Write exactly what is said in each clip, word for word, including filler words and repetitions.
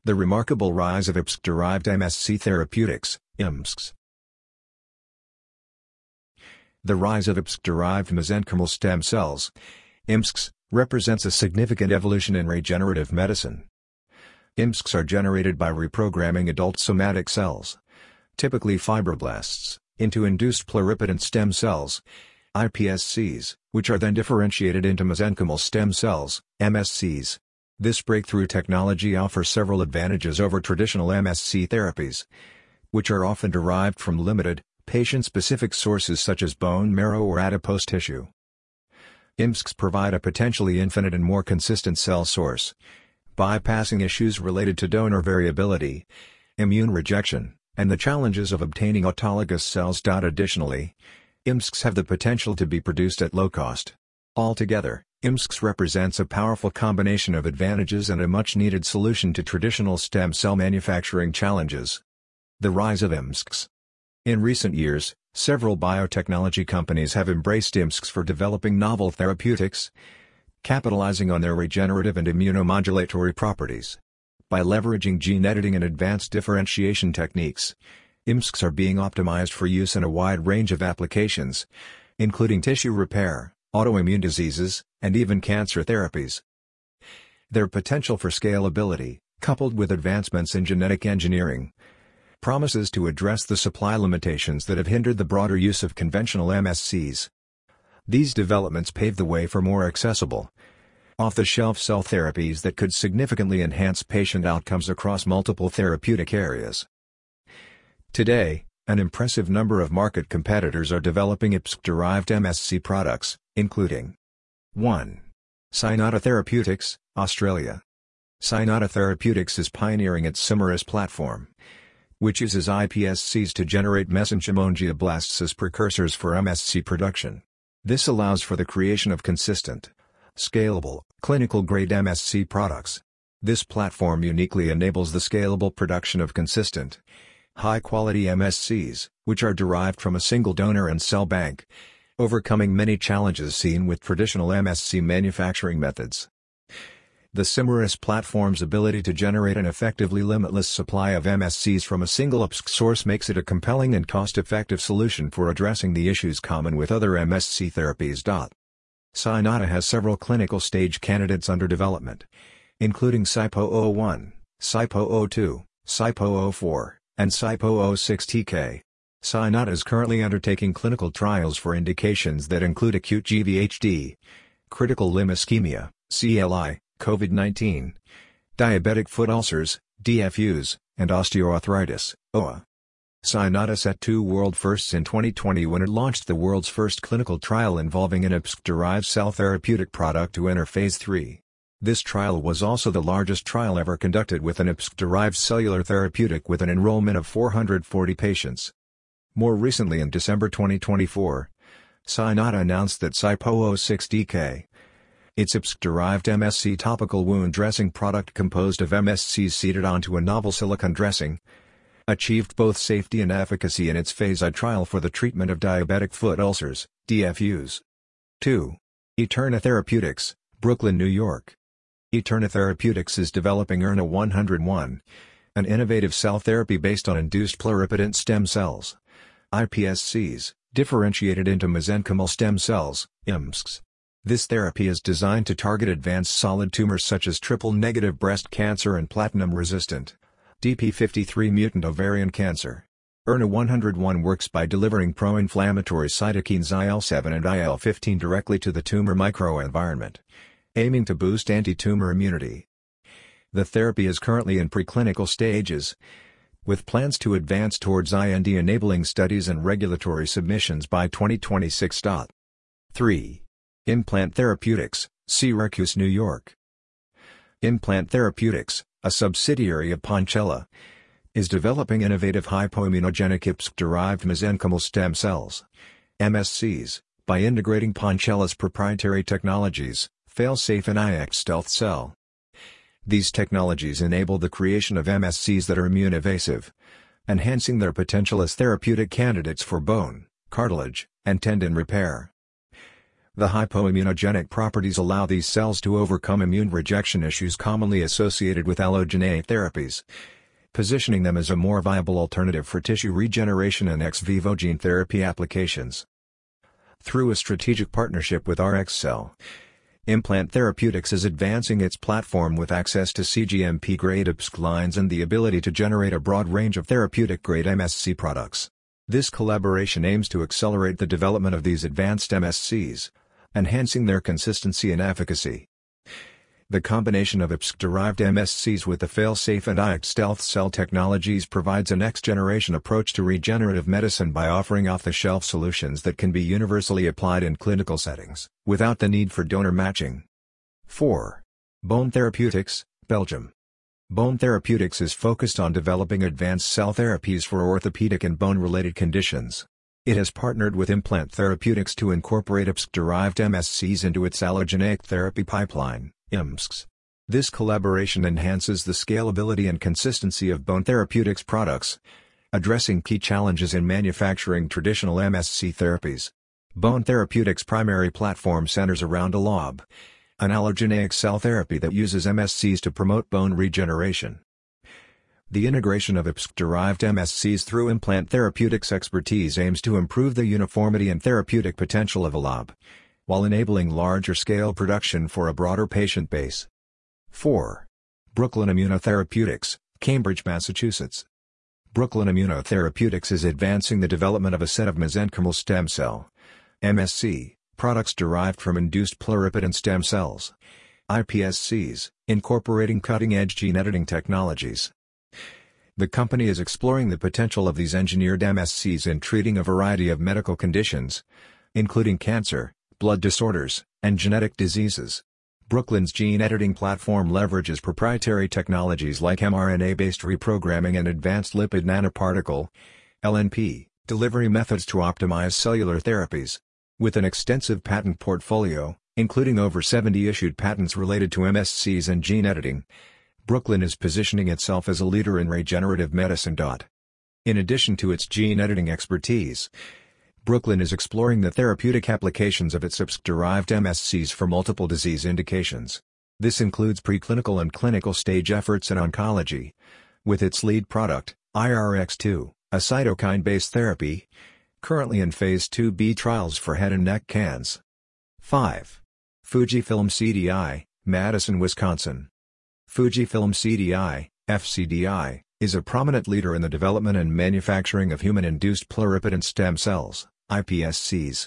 The remarkable rise of I M S C-derived M S C therapeutics, I M S Cs. The rise of I M S C-derived mesenchymal stem cells, I M S Cs, represents a significant evolution in regenerative medicine. I M S Cs are generated by reprogramming adult somatic cells, typically fibroblasts, into induced pluripotent stem cells, I P S Cs, which are then differentiated into mesenchymal stem cells, M S Cs. This breakthrough technology offers several advantages over traditional M S C therapies, which are often derived from limited, patient-specific sources such as bone marrow or adipose tissue. I M S Cs provide a potentially infinite and more consistent cell source, bypassing issues related to donor variability, immune rejection, and the challenges of obtaining autologous cells. Additionally, I M S Cs have the potential to be produced at low cost. Altogether, I M S Cs represents a powerful combination of advantages and a much-needed solution to traditional stem cell manufacturing challenges. The rise of I M S Cs. In recent years, several biotechnology companies have embraced I M S Cs for developing novel therapeutics, capitalizing on their regenerative and immunomodulatory properties. By leveraging gene editing and advanced differentiation techniques, I M S Cs are being optimized for use in a wide range of applications, including tissue repair, autoimmune diseases, and even cancer therapies. Their potential for scalability, coupled with advancements in genetic engineering, promises to address the supply limitations that have hindered the broader use of conventional M S Cs. These developments pave the way for more accessible, off-the-shelf cell therapies that could significantly enhance patient outcomes across multiple therapeutic areas. Today, an impressive number of market competitors are developing I M S C-derived M S C products, including one. Cynata Therapeutics, Australia. Cynata Therapeutics is pioneering its Cimerus platform, which uses I P S Cs to generate mesenchymal angioblasts as precursors for M S C production. This allows for the creation of consistent, scalable, clinical-grade M S C products. This platform uniquely enables the scalable production of consistent, high-quality M S Cs, which are derived from a single donor and cell bank, overcoming many challenges seen with traditional M S C manufacturing methods. The Cimerus platform's ability to generate an effectively limitless supply of M S Cs from a single I M S C source makes it a compelling and cost-effective solution for addressing the issues common with other M S C therapies. Cynata has several clinical stage candidates under development, including C Y P O zero one, C Y P O zero two, C Y P O zero four, and C Y P O zero six T K. Cynata is currently undertaking clinical trials for indications that include acute G V H D, critical limb ischemia, C L I, COVID nineteen, diabetic foot ulcers, D F Us, and osteoarthritis, O A. Cynata set two world firsts in twenty twenty when it launched the world's first clinical trial involving an I M S C-derived cell therapeutic product to enter phase three. This trial was also the largest trial ever conducted with an I M S C-derived cellular therapeutic with an enrollment of four hundred forty patients. More recently, in December twenty twenty-four, Cynata announced that C Y P O zero six D K, its I M S C-derived M S C topical wound dressing product composed of M S Cs seeded onto a novel silicone dressing, achieved both safety and efficacy in its phase I trial for the treatment of diabetic foot ulcers, D F Us. two. Eterna Therapeutics, Brooklyn, New York. Eterna Therapeutics is developing E R N A one oh one, an innovative cell therapy based on induced pluripotent stem cells, I P S Cs, differentiated into mesenchymal stem cells, I M S Cs. This therapy is designed to target advanced solid tumors such as triple-negative breast cancer and platinum-resistant, D P fifty-three mutant ovarian cancer. E R N A one oh one works by delivering pro-inflammatory cytokines I L seven and I L fifteen directly to the tumor microenvironment, aiming to boost anti-tumor immunity. The therapy is currently in preclinical stages, with plans to advance towards I N D-enabling studies and regulatory submissions by twenty twenty-six. three. Implant Therapeutics, Syracuse, New York. Implant Therapeutics, a subsidiary of Poncella, is developing innovative hypoimmunogenic I M S C-derived mesenchymal stem cells, M S Cs, by integrating Poncella's proprietary technologies, Failsafe and I X Stealth Cell. These technologies enable the creation of M S Cs that are immune-evasive, enhancing their potential as therapeutic candidates for bone, cartilage, and tendon repair. The hypoimmunogenic properties allow these cells to overcome immune rejection issues commonly associated with allogeneic therapies, positioning them as a more viable alternative for tissue regeneration and ex vivo gene therapy applications. Through a strategic partnership with RxCell, Implant Therapeutics is advancing its platform with access to C G M P-grade I P S C lines and the ability to generate a broad range of therapeutic-grade M S C products. This collaboration aims to accelerate the development of these advanced M S Cs, enhancing their consistency and efficacy. The combination of I P S C-derived M S Cs with the fail-safe and I A C stealth cell technologies provides a next-generation approach to regenerative medicine by offering off-the-shelf solutions that can be universally applied in clinical settings, without the need for donor matching. four. Bone Therapeutics, Belgium. Bone Therapeutics is focused on developing advanced cell therapies for orthopedic and bone-related conditions. It has partnered with Implant Therapeutics to incorporate I P S C-derived M S Cs into its allogeneic therapy pipeline, I M S Cs. This collaboration enhances the scalability and consistency of Bone Therapeutics products, addressing key challenges in manufacturing traditional M S C therapies. Bone Therapeutics' primary platform centers around AlloB, an allogeneic cell therapy that uses M S Cs to promote bone regeneration. The integration of I P S C-derived M S Cs through Implant Therapeutics' expertise aims to improve the uniformity and therapeutic potential of AlloB, while enabling larger-scale production for a broader patient base. four. Brooklyn Immunotherapeutics, Cambridge, Massachusetts. Brooklyn Immunotherapeutics is advancing the development of a set of mesenchymal stem cell M S C products derived from induced pluripotent stem cells I P S Cs, incorporating cutting-edge gene editing technologies. The company is exploring the potential of these engineered M S Cs in treating a variety of medical conditions, including cancer, blood disorders, and genetic diseases. Brooklyn's gene editing platform leverages proprietary technologies like mRNA-based reprogramming and advanced lipid nanoparticle (L N P) delivery methods to optimize cellular therapies. With an extensive patent portfolio, including over seventy issued patents related to M S Cs and gene editing, Brooklyn is positioning itself as a leader in regenerative medicine. In addition to its gene editing expertise, Brooklyn is exploring the therapeutic applications of its I P S C-derived M S Cs for multiple disease indications. This includes preclinical and clinical stage efforts in oncology, with its lead product, I R X two, a cytokine-based therapy, currently in phase two B trials for head and neck cancer. five. Fujifilm C D I, Madison, Wisconsin. Fujifilm C D I, F C D I, is a prominent leader in the development and manufacturing of human-induced pluripotent stem cells, I P S Cs.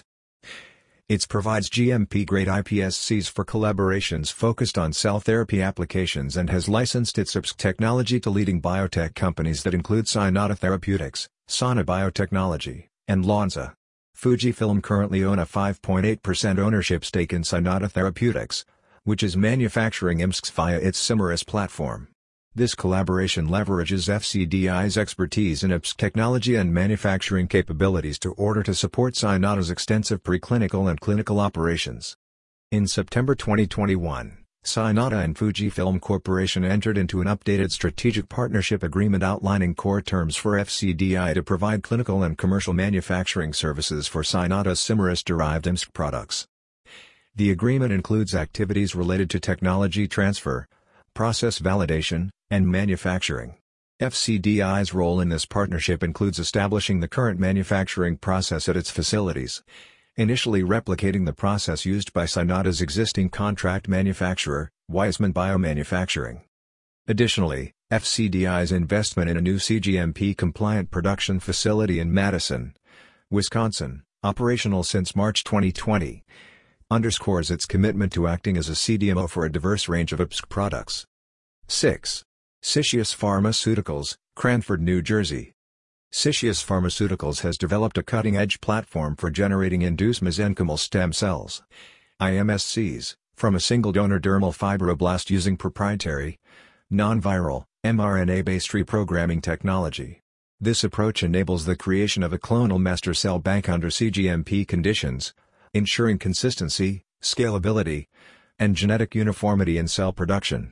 It provides G M P-grade I P S Cs for collaborations focused on cell therapy applications and has licensed its I P S C technology to leading biotech companies that include Cynata Therapeutics, Sana Biotechnology, and Lonza. Fujifilm currently own a five point eight percent ownership stake in Cynata Therapeutics, which is manufacturing I M S Cs via its Cimerus platform. This collaboration leverages F C D I's expertise in I P S C technology and manufacturing capabilities to order to support Cynata's extensive preclinical and clinical operations. In September twenty twenty-one, Cynata and Fujifilm Corporation entered into an updated strategic partnership agreement outlining core terms for F C D I to provide clinical and commercial manufacturing services for Cynata's Cimerus-derived I M S C products. The agreement includes activities related to technology transfer, process validation, and manufacturing. F C D I's role in this partnership includes establishing the current manufacturing process at its facilities, initially replicating the process used by Cynata's existing contract manufacturer, Weissman Biomanufacturing. Additionally, F C D I's investment in a new C G M P-compliant production facility in Madison, Wisconsin, operational since March twenty twenty, underscores its commitment to acting as a C D M O for a diverse range of I P S C products. six. Sytius Pharmaceuticals, Cranford, New Jersey. Sytius Pharmaceuticals has developed a cutting-edge platform for generating induced mesenchymal stem cells, I M S Cs, from a single donor dermal fibroblast using proprietary, non-viral, mRNA-based reprogramming technology. This approach enables the creation of a clonal master cell bank under C G M P conditions, ensuring consistency, scalability, and genetic uniformity in cell production.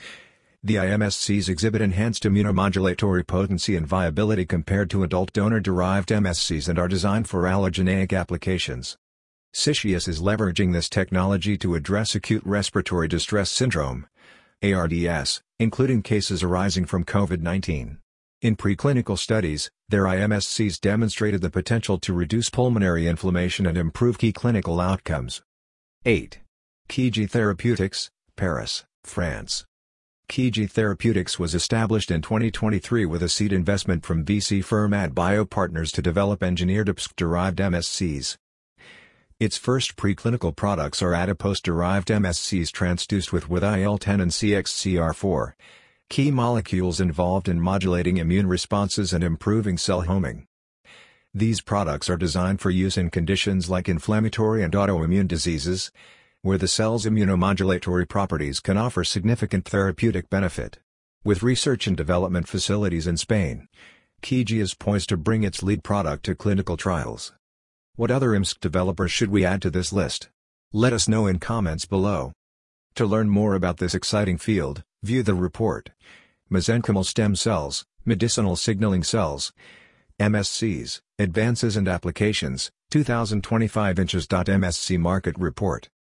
The I M S Cs exhibit enhanced immunomodulatory potency and viability compared to adult donor-derived M S Cs and are designed for allogeneic applications. Sytius is leveraging this technology to address acute respiratory distress syndrome (A R D S), including cases arising from COVID nineteen. In preclinical studies, their I M S Cs demonstrated the potential to reduce pulmonary inflammation and improve key clinical outcomes. eight. Kiji Therapeutics, Paris, France. Kiji Therapeutics was established in twenty twenty-three with a seed investment from V C firm AdBio Partners to develop engineered I P S C-derived M S Cs. Its first preclinical products are adipose-derived M S Cs transduced with with I L ten and C X C R four, key molecules involved in modulating immune responses and improving cell homing. These products are designed for use in conditions like inflammatory and autoimmune diseases, where the cell's immunomodulatory properties can offer significant therapeutic benefit. With research and development facilities in Spain, Kiji is poised to bring its lead product to clinical trials. What other I M S C developers should we add to this list? Let us know in comments below. To learn more about this exciting field, view the report. Mesenchymal Stem Cells, Medicinal Signaling Cells, M S Cs, Advances and Applications, two thousand twenty-five inches. M S C Market Report.